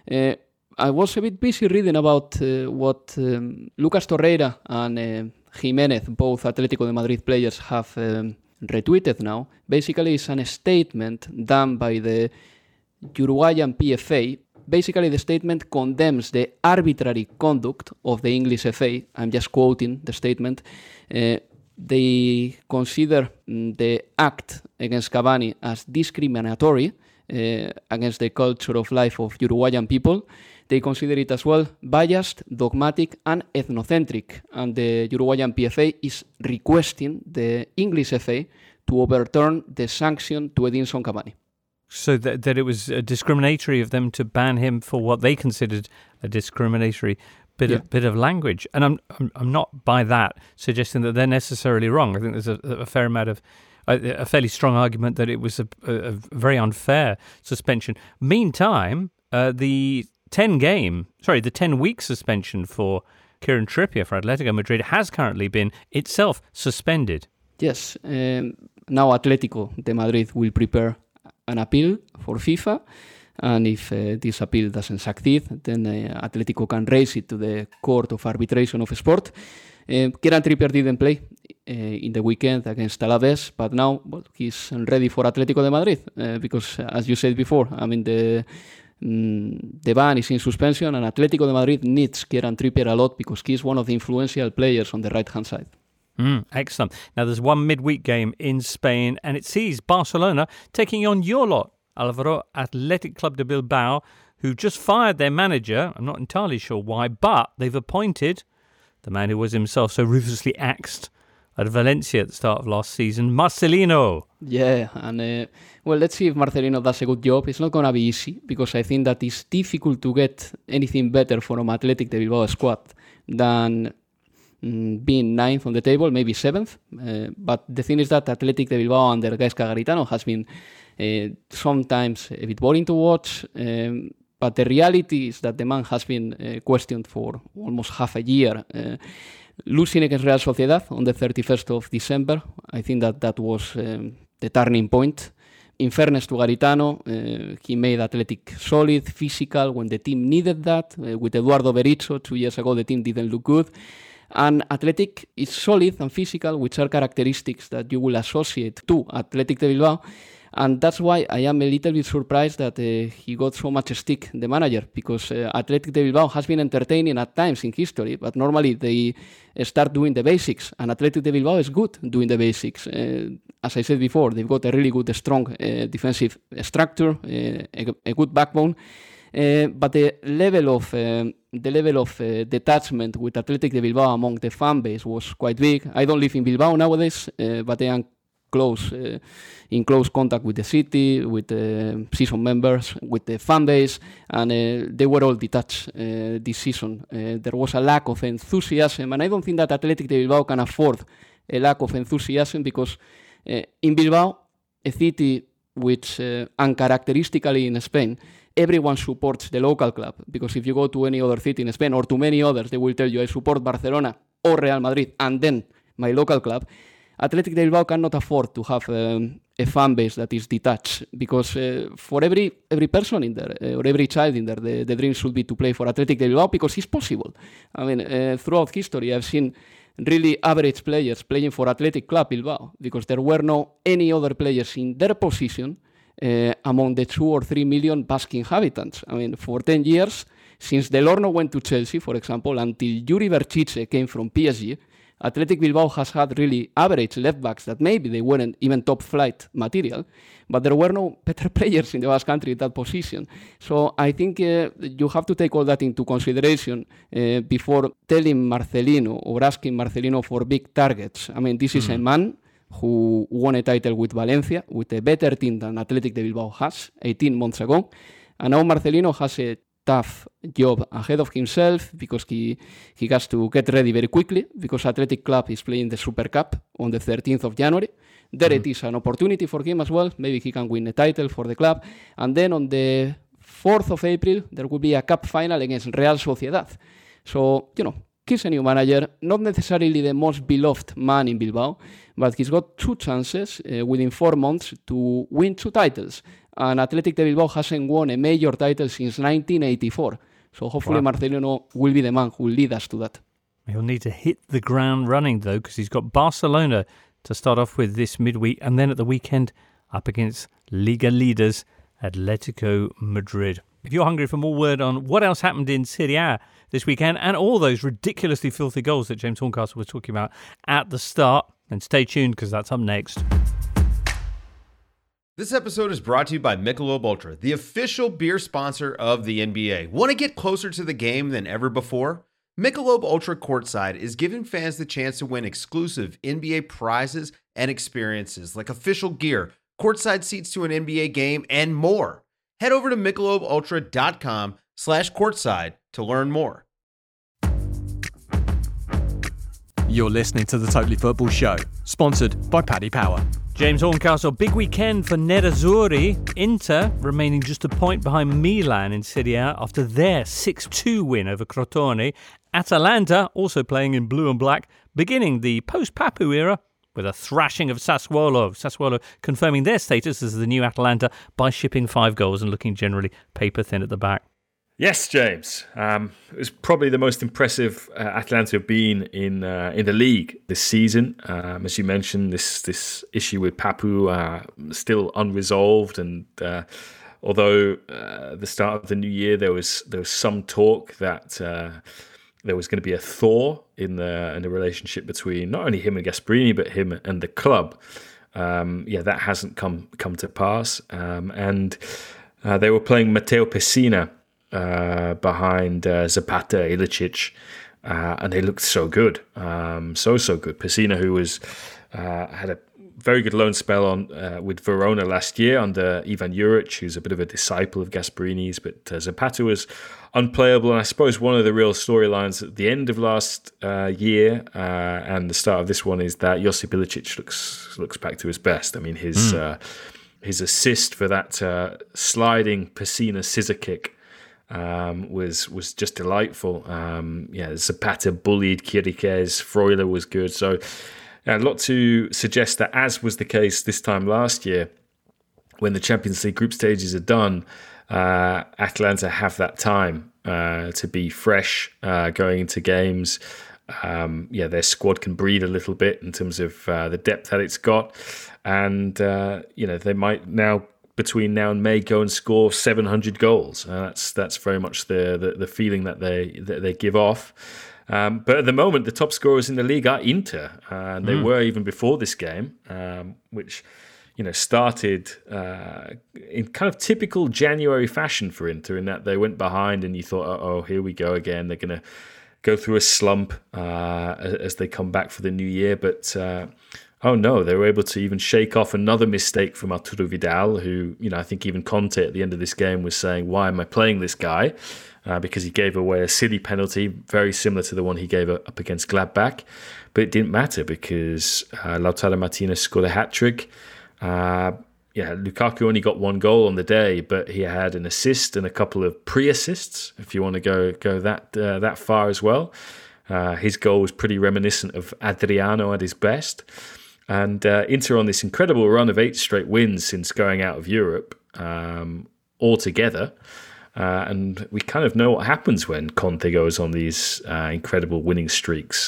I was a bit busy reading about what Lucas Torreira and Jimenez, both Atletico de Madrid players, have retweeted now. Basically, it's a statement done by the Uruguayan PFA. Basically, the statement condemns the arbitrary conduct of the English FA. I'm just quoting the statement. They consider the act against Cavani as discriminatory against the culture of life of Uruguayan people. They consider it as well biased, dogmatic, and ethnocentric. And the Uruguayan PFA is requesting the English FA to overturn the sanction to Edinson Cavani. So that it was discriminatory of them to ban him for what they considered a discriminatory bit of language. And I'm not by that suggesting that they're necessarily wrong. I think there's a fair amount of a fairly strong argument that it was a very unfair suspension. Meantime, the 10-week suspension for Kieran Trippier for Atletico Madrid has currently been itself suspended. Yes, Now Atletico de Madrid will prepare an appeal for FIFA, and if this appeal doesn't succeed, then Atletico can raise it to the Court of Arbitration of Sport. Kieran Trippier didn't play in the weekend against Alaves, but now he's ready for Atletico de Madrid because, as you said before, I mean the ban is in suspension, and Atletico de Madrid needs Kieran Trippier a lot because he's one of the influential players on the right-hand side. Excellent. Now there's one midweek game in Spain, and it sees Barcelona taking on your lot, Alvaro, Athletic Club de Bilbao, who just fired their manager. I'm not entirely sure why, but they've appointed the man who was himself so ruthlessly axed at Valencia at the start of last season, Marcelino. Yeah, and let's see if Marcelino does a good job. It's not going to be easy because I think that it's difficult to get anything better from Athletic de Bilbao squad than being 9th on the table, maybe 7th. But the thing is that Athletic de Bilbao under Gaizka Garitano has been sometimes a bit boring to watch. But the reality is that the man has been questioned for almost half a year. Losing against Real Sociedad on the 31st of December, I think that was the turning point. In fairness to Garitano, he made Athletic solid, physical, when the team needed that. With Eduardo Berizzo 2 years ago, the team didn't look good. And Athletic is solid and physical, which are characteristics that you will associate to Athletic de Bilbao. And that's why I am a little bit surprised that he got so much stick, the manager, because Athletic de Bilbao has been entertaining at times in history, but normally they start doing the basics, and Athletic de Bilbao is good doing the basics. As I said before, they've got a really good, strong defensive structure, a good backbone, but the level of detachment with Athletic de Bilbao among the fan base was quite big. I don't live in Bilbao nowadays, but I am in close contact with the city, with the season members, with the fan base, and they were all detached this season. There was a lack of enthusiasm, and I don't think that Athletic de Bilbao can afford a lack of enthusiasm because in Bilbao, a city which uncharacteristically in Spain, everyone supports the local club, because if you go to any other city in Spain or to many others, they will tell you I support Barcelona or Real Madrid and then my local club. Athletic de Bilbao cannot afford to have a fan base that is detached, because for every person in there, or every child in there, the dream should be to play for Athletic de Bilbao because it's possible. I mean, throughout history, I've seen really average players playing for Athletic Club Bilbao because there were no any other players in their position among the 2 or 3 million Basque inhabitants. I mean, for 10 years, since Delorno went to Chelsea, for example, until Yuri Berchiche came from PSG, Athletic Bilbao has had really average left-backs that maybe they weren't even top-flight material, but there were no better players in the Basque Country in that position. So I think you have to take all that into consideration before telling Marcelino or asking Marcelino for big targets. I mean, this is a man who won a title with Valencia, with a better team than Athletic de Bilbao has 18 months ago, and now Marcelino has a tough job ahead of himself because he has to get ready very quickly because Athletic Club is playing the Super Cup on the 13th of January. There it is an opportunity for him as well. Maybe he can win a title for the club. And then on the 4th of April, there will be a cup final against Real Sociedad. So, he's a new manager, not necessarily the most beloved man in Bilbao, but he's got 2 chances within 4 months to win 2 titles. And Athletic de Bilbao hasn't won a major title since 1984. So hopefully Marcelino will be the man who will lead us to that. He'll need to hit the ground running, though, because he's got Barcelona to start off with this midweek, and then at the weekend up against Liga leaders Atletico Madrid. If you're hungry for more word on what else happened in Serie A this weekend and all those ridiculously filthy goals that James Horncastle was talking about at the start, then stay tuned because that's up next. This episode is brought to you by Michelob Ultra, the official beer sponsor of the NBA. Want to get closer to the game than ever before? Michelob Ultra Courtside is giving fans the chance to win exclusive NBA prizes and experiences like official gear, courtside seats to an NBA game, and more. Head over to MichelobUltra.com/courtside to learn more. You're listening to The Totally Football Show, sponsored by Paddy Power. James Horncastle, big weekend for Nerazzurri. Inter remaining just a point behind Milan in Serie A after their 6-2 win over Crotone. Atalanta also playing in blue and black, beginning the post-Papu era with a thrashing of Sassuolo. Sassuolo confirming their status as the new Atalanta by shipping 5 goals and looking generally paper thin at the back. Yes, James. It was probably the most impressive Atalanta have been in the league this season. As you mentioned, this issue with Papu still unresolved, and although the start of the new year there was some talk that there was going to be a thaw in the relationship between not only him and Gasperini but him and the club. That hasn't come to pass, and they were playing Matteo Pessina behind Zapata, Ilicic, and they looked so good, so good. Pessina, who was had a very good loan spell on with Verona last year under Ivan Juric, who's a bit of a disciple of Gasperini's, but Zapata was unplayable. And I suppose one of the real storylines at the end of last year and the start of this one is that Josip Ilicic looks back to his best. I mean, his assist for that sliding Pessina scissor kick was just delightful. Zapata bullied Chiriches, Freuler was good. So a lot to suggest that, as was the case this time last year, when the Champions League group stages are done, Atalanta have that time to be fresh going into games. Their squad can breathe a little bit in terms of the depth that it's got. And, they might now, between now and May, go and score 700 goals. That's very much the feeling that they give off. But at the moment, the top scorers in the league are Inter. And they were even before this game, which started in kind of typical January fashion for Inter, in that they went behind and you thought, oh, here we go again. They're going to go through a slump as they come back for the new year. But oh no, they were able to even shake off another mistake from Arturo Vidal, who, I think even Conte at the end of this game was saying, why am I playing this guy? Because he gave away a silly penalty, very similar to the one he gave up against Gladbach. But it didn't matter because Lautaro Martinez scored a hat-trick. Lukaku only got 1 goal on the day, but he had an assist and a couple of pre-assists, if you want to go that far as well. His goal was pretty reminiscent of Adriano at his best. And Inter on this incredible run of 8 straight wins since going out of Europe altogether. And we kind of know what happens when Conte goes on these incredible winning streaks.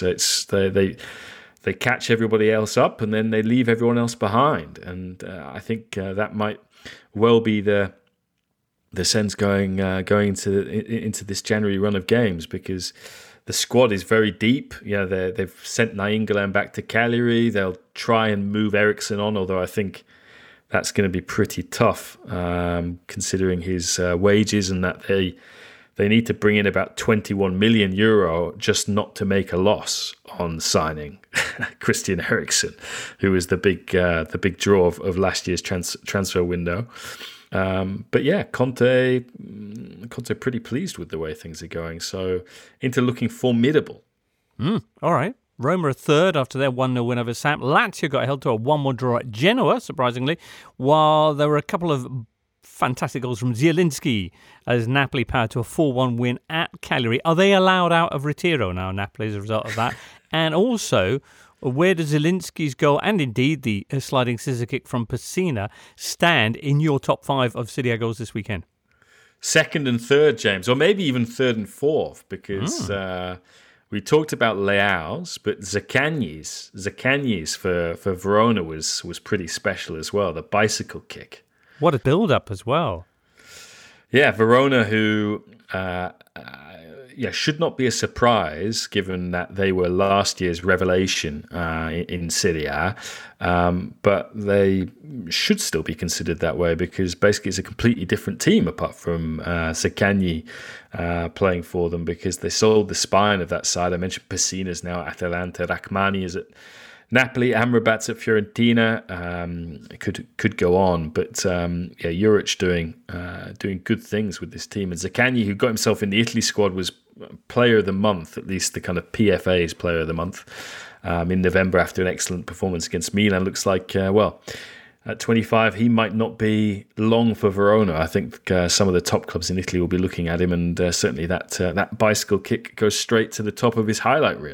They catch everybody else up and then they leave everyone else behind. And I think that might well be the sense going into this January run of games, because the squad is very deep. They've sent Nainggolan back to Cagliari. They'll try and move Eriksen on, although I think that's going to be pretty tough considering his wages, and that they need to bring in about 21 million euro just not to make a loss on signing Christian Eriksen, who was the big draw of last year's transfer window. But yeah, Conte pretty pleased with the way things are going. So Inter looking formidable. All right. Roma are third after their 1-0 win over Samp. Lazio got held to a 1-1 draw at Genoa, surprisingly, while there were a couple of fantastic goals from Zielinski as Napoli powered to a 4-1 win at Cagliari. Are they allowed out of Retiro now, Napoli, as a result of that? And also, where does Zielinski's goal, and indeed the sliding scissor kick from Pessina, stand in your top 5 of Serie A goals this weekend? Second and third, James, or maybe even third and fourth, because we talked about Leao's, but Zaccagni's for Verona was pretty special as well, the bicycle kick. What a build-up as well. Yeah, Verona, who should not be a surprise given that they were last year's revelation in Serie A, but they should still be considered that way because basically it's a completely different team apart from Zaccagni playing for them, because they sold the spine of that side. I mentioned Pessina's now at Atalanta, Rachmani is at Napoli, Amrabat's at Fiorentina. Could go on, but Juric doing good things with this team. And Zaccagni, who got himself in the Italy squad, was Player of the Month, at least the kind of PFA's Player of the Month in November after an excellent performance against Milan. Looks like at 25 he might not be long for Verona. I think some of the top clubs in Italy will be looking at him, and certainly that bicycle kick goes straight to the top of his highlight reel.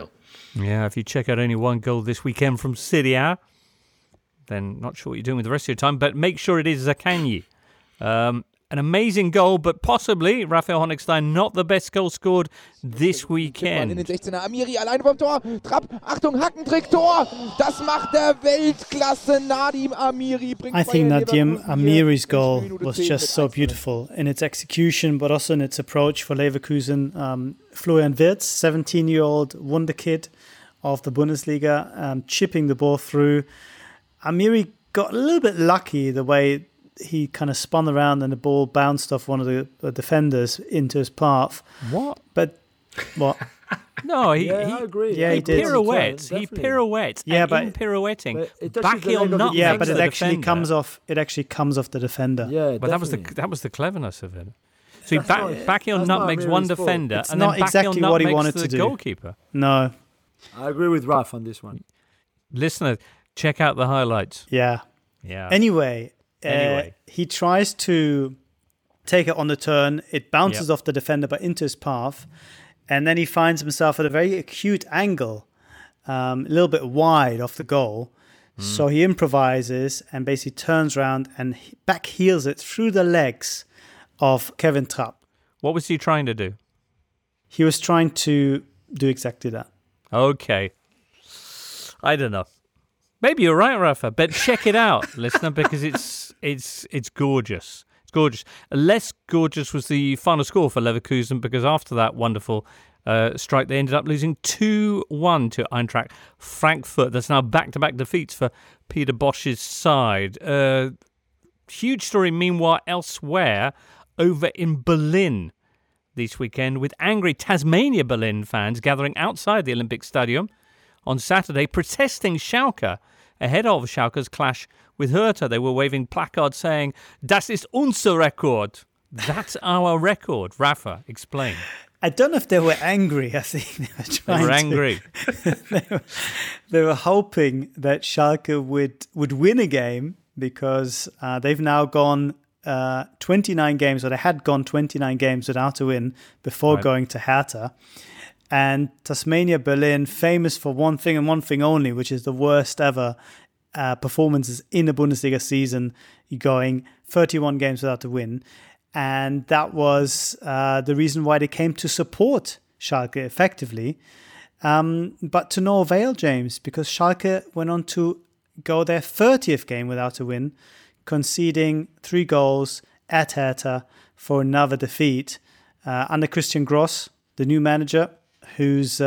Yeah, if you check out only one goal this weekend from Serie A, then not sure what you're doing with the rest of your time, but make sure it is Zaccagni. An amazing goal, but possibly, Raphael Honigstein, not the best goal scored this weekend. In den 16er, Amiri alleine vom Tor. Trapp, Achtung, Hackentrick, Tor. Das macht der Weltklasse Nadim Amiri. I think Nadim Amiri's goal was just so beautiful in its execution, but also in its approach for Leverkusen. Florian Wirtz, 17-year-old wonder kid of the Bundesliga, chipping the ball through. Amiri got a little bit lucky the way he kind of spun around and the ball bounced off one of the defenders into his path. What? But what? No, I agree. Yeah, he did. He pirouettes. Yeah, and but in pirouetting, touches the leg of the yeah, but it the actually defender. comes off. It actually comes off the defender. Yeah, But that was the cleverness of it. So Bakil nutmegs one defender, It's and not then exactly Bakil what he nutmegs wanted the to do. goalkeeper. No. I agree with Raf on this one. Listener, check out the highlights. Yeah. Anyway, he tries to take it on the turn. It bounces off the defender, but into his path. And then he finds himself at a very acute angle, a little bit wide off the goal. So he improvises and basically turns around and back heels it through the legs of Kevin Trapp. What was he trying to do? He was trying to do exactly that. Okay. I don't know. Maybe you're right, Rafa, but check it out, listener, because it's gorgeous. It's gorgeous. Less gorgeous was the final score for Leverkusen, because after that wonderful strike, they ended up losing 2-1 to Eintracht Frankfurt. That's now back-to-back defeats for Peter Bosch's side. Huge story, meanwhile, elsewhere, over in Berlin this weekend, with angry Tasmania Berlin fans gathering outside the Olympic Stadium on Saturday, protesting Schalke ahead of Schalke's clash with Hertha. They were waving placards saying, "Das ist unser Rekord." That's our record. Rafa, explain. I don't know if they were angry. I think they were angry. They were hoping that Schalke would win a game, because they've now gone 29 games, or they had gone 29 games without a win before going to Hertha. And Tasmania Berlin, famous for one thing and one thing only, which is the worst ever performances in a Bundesliga season, going 31 games without a win. And that was the reason why they came to support Schalke effectively. But to no avail, James, because Schalke went on to go their 30th game without a win, conceding 3 goals at Hertha for another defeat. Under Christian Gross, the new manager, whose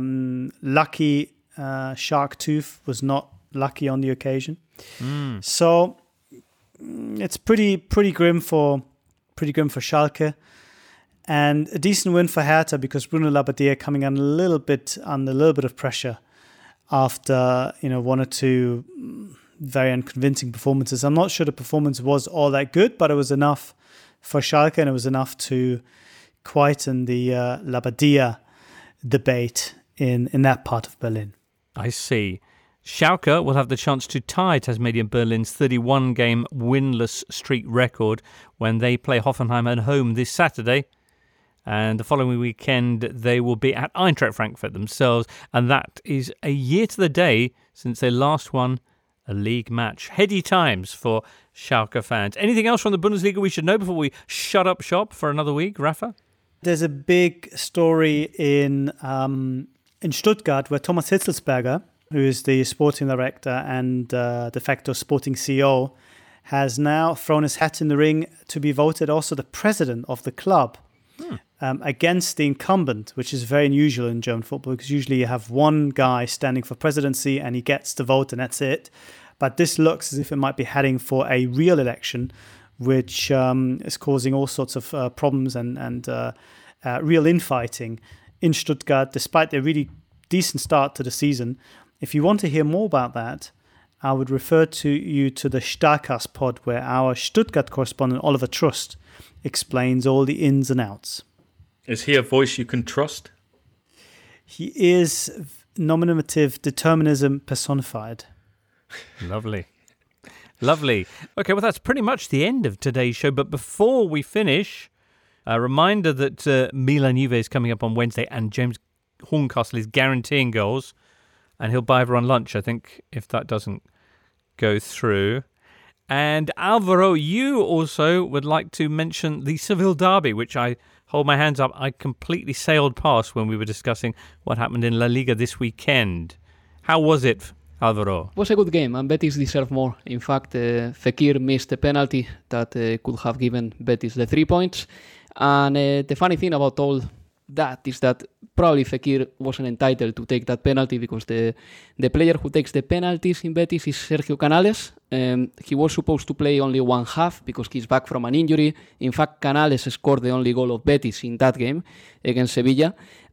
lucky shark tooth was not lucky on the occasion. So it's pretty grim for Schalke, and a decent win for Hertha, because Bruno Labbadia coming under a little bit of pressure after one or two very unconvincing performances. I'm not sure the performance was all that good, but it was enough for Schalke, and it was enough to quieten the Labbadia debate in that part of Berlin. I see. Schalke will have the chance to tie Tasmania Berlin's 31-game winless streak record when they play Hoffenheim at home this Saturday. And the following weekend, they will be at Eintracht Frankfurt themselves. And that is a year to the day since they last won a league match. Heady times for Schalke fans. Anything else from the Bundesliga we should know before we shut up shop for another week, Rafa? There's a big story in Stuttgart where Thomas Hitzelsberger, who is the sporting director and de facto sporting CEO, has now thrown his hat in the ring to be voted also the president of the club against the incumbent, which is very unusual in German football, because usually you have one guy standing for presidency and he gets the vote and that's it. But this looks as if it might be heading for a real election, which is causing all sorts of problems and real infighting in Stuttgart, despite their really decent start to the season. If you want to hear more about that, I would refer you to the Starcast pod, where our Stuttgart correspondent Oliver Trust explains all the ins and outs. Is he a voice you can trust? He is nominative determinism personified. Lovely. Lovely. Okay, well, that's pretty much the end of today's show. But before we finish, a reminder that Milan Juve is coming up on Wednesday, and James, Horncastle is guaranteeing goals, and he'll buy everyone lunch, I think, if that doesn't go through. And Alvaro, you also would like to mention the Seville derby, which I hold my hands up, I completely sailed past when we were discussing what happened in La Liga this weekend. How was it, Alvaro? It was a good game, and Betis deserved more. In fact, Fekir missed a penalty that could have given Betis the 3 points. And the funny thing about all that is that probably Fekir wasn't entitled to take that penalty, because the player who takes the penalties in Betis is Sergio Canales. He was supposed to play only one half because he's back from an injury. In fact, Canales scored the only goal of Betis in that game against Sevilla.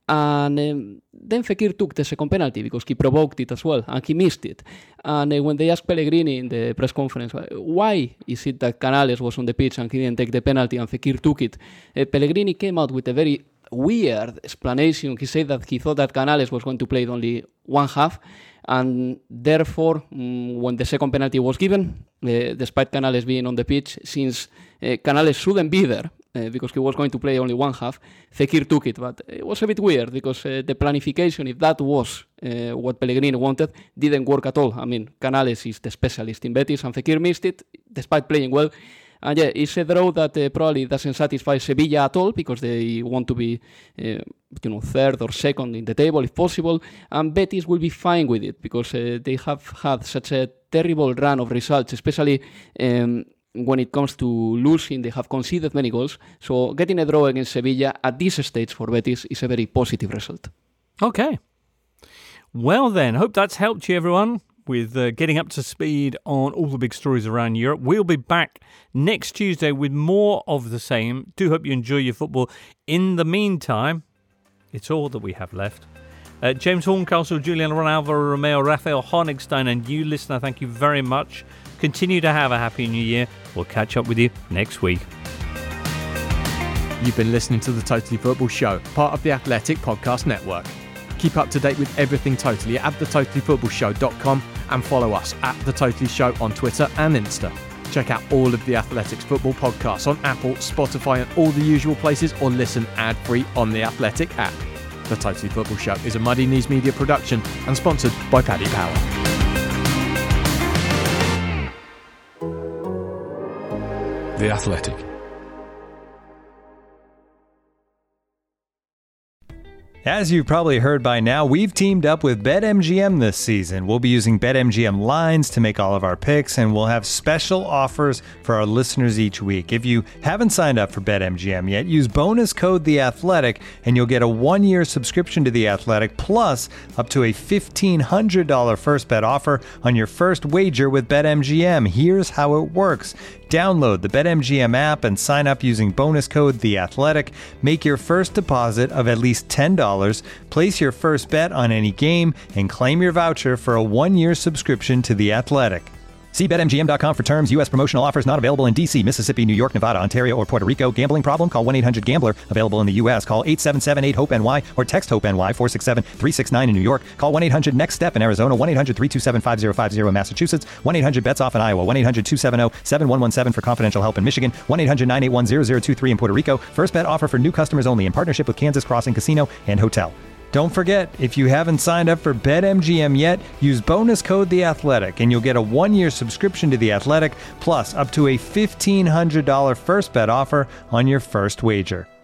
And then Fekir took the second penalty because he provoked it as well, and he missed it. And when they asked Pellegrini in the press conference, why is it that Canales was on the pitch and he didn't take the penalty and Fekir took it, Pellegrini came out with a very weird explanation. He said that he thought that Canales was going to play only one half, and therefore, when the second penalty was given, despite Canales being on the pitch, since Canales shouldn't be there, because he was going to play only one half, Fekir took it. But it was a bit weird, because the planification, if that was what Pellegrini wanted, didn't work at all. I mean, Canales is the specialist in Betis, and Fekir missed it, despite playing well. And yeah, it's a draw that probably doesn't satisfy Sevilla at all, because they want to be third or second in the table if possible. And Betis will be fine with it, because they have had such a terrible run of results, especially when it comes to losing. They have conceded many goals. So getting a draw against Sevilla at this stage for Betis is a very positive result. Okay. Well then, hope that's helped you, everyone, with getting up to speed on all the big stories around Europe. We'll be back next Tuesday with more of the same. Do hope you enjoy your football. In the meantime, it's all that we have left. James Horncastle, Julian Ron, Alvaro Romeo, Rafael Honigstein, and you, listener, thank you very much. Continue to have a happy new year. We'll catch up with you next week. You've been listening to The Totally Football Show, part of the Athletic Podcast Network. Keep up to date with everything Totally at thetotallyfootballshow.com and follow us at The Totally Show on Twitter and Insta. Check out all of the Athletics football podcasts on Apple, Spotify and all the usual places, or listen ad-free on the Athletic app. The Totally Football Show is a Muddy Knees Media production and sponsored by Paddy Power. The Athletic. As you've probably heard by now, we've teamed up with BetMGM this season. We'll be using BetMGM lines to make all of our picks, and we'll have special offers for our listeners each week. If you haven't signed up for BetMGM yet, use bonus code THEATHLETIC, and you'll get a 1-year subscription to The Athletic, plus up to a $1,500 first bet offer on your first wager with BetMGM. Here's how it works. Download the BetMGM app and sign up using bonus code THEATHLETIC. Make your first deposit of at least $10, place your first bet on any game, and claim your voucher for a 1-year subscription to The Athletic. See BetMGM.com for terms. U.S. promotional offers not available in D.C., Mississippi, New York, Nevada, Ontario, or Puerto Rico. Gambling problem? Call 1-800-GAMBLER. Available in the U.S. Call 877-8-HOPE-NY or text HOPE-NY 467-369 in New York. Call 1-800-NEXT-STEP in Arizona. 1-800-327-5050 in Massachusetts. 1-800-BETS-OFF in Iowa. 1-800-270-7117 for confidential help in Michigan. 1-800-981-0023 in Puerto Rico. First bet offer for new customers only in partnership with Kansas Crossing Casino and Hotel. Don't forget, if you haven't signed up for BetMGM yet, use bonus code THEATHLETIC and you'll get a 1-year subscription to The Athletic, plus up to a $1,500 first bet offer on your first wager.